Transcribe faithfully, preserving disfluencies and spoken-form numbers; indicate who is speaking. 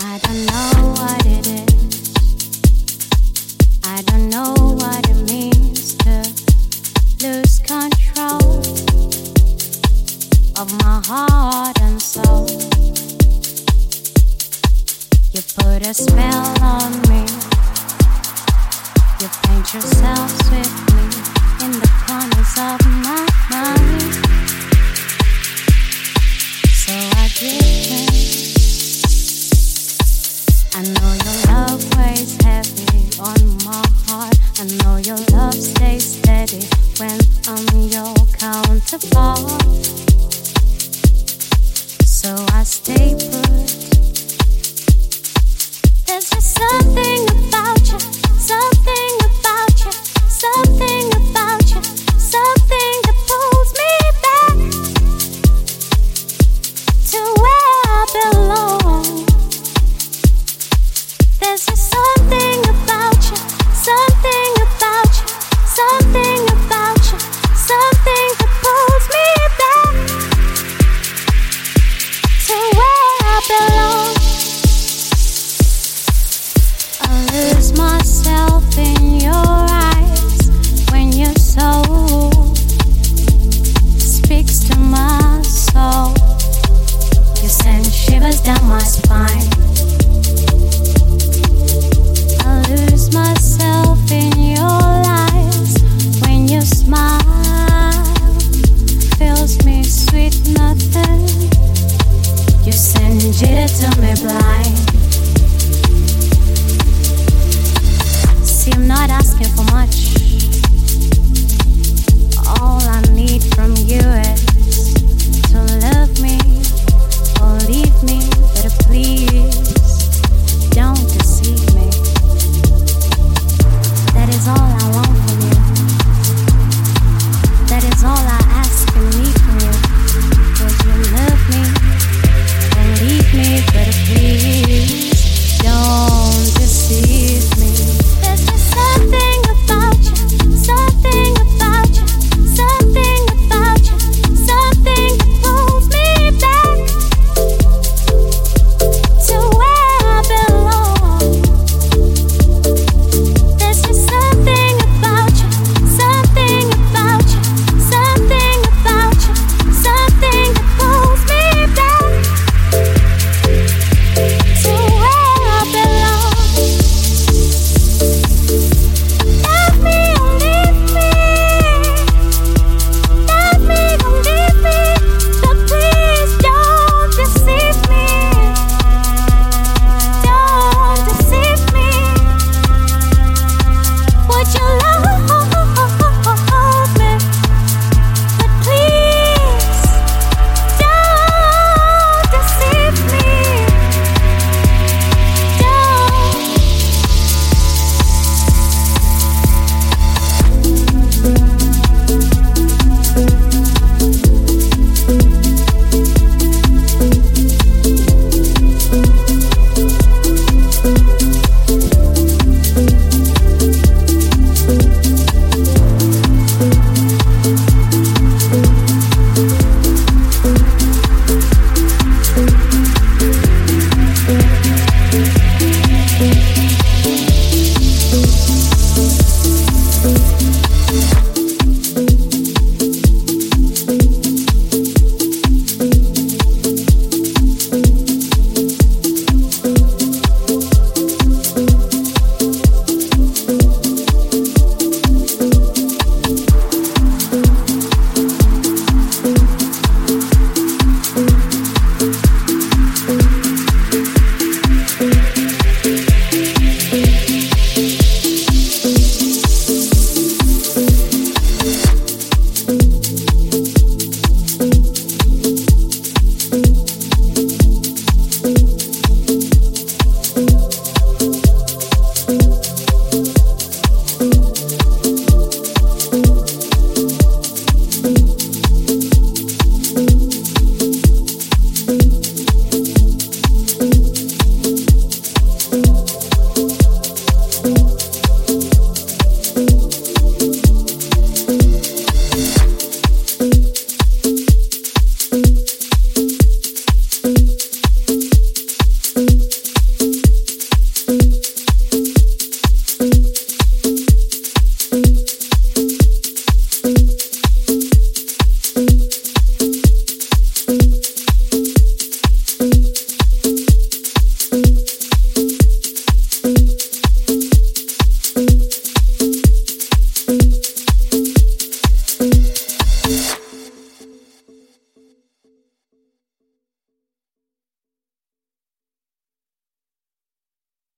Speaker 1: I don't know what it is. I don't know what it means to lose control of my heart and soul. You put a spell on me. You paint yourself swiftly in the corners of my mind. So I drift in. I know your love weighs heavy on my heart. I know your love stays steady when I'm your counterpart. So I stay put. There's just something about you, something about you, something about you, something that pulls me back to where I belong. There's just something about you, something about you, something about you, something that pulls me back to where I belong. I lose myself in your eyes when your soul speaks to my soul. You send shivers down my spine. I lose myself in your eyes when your smile fills me sweet nothing. You send jitter to me blind. See, I'm not asking for much.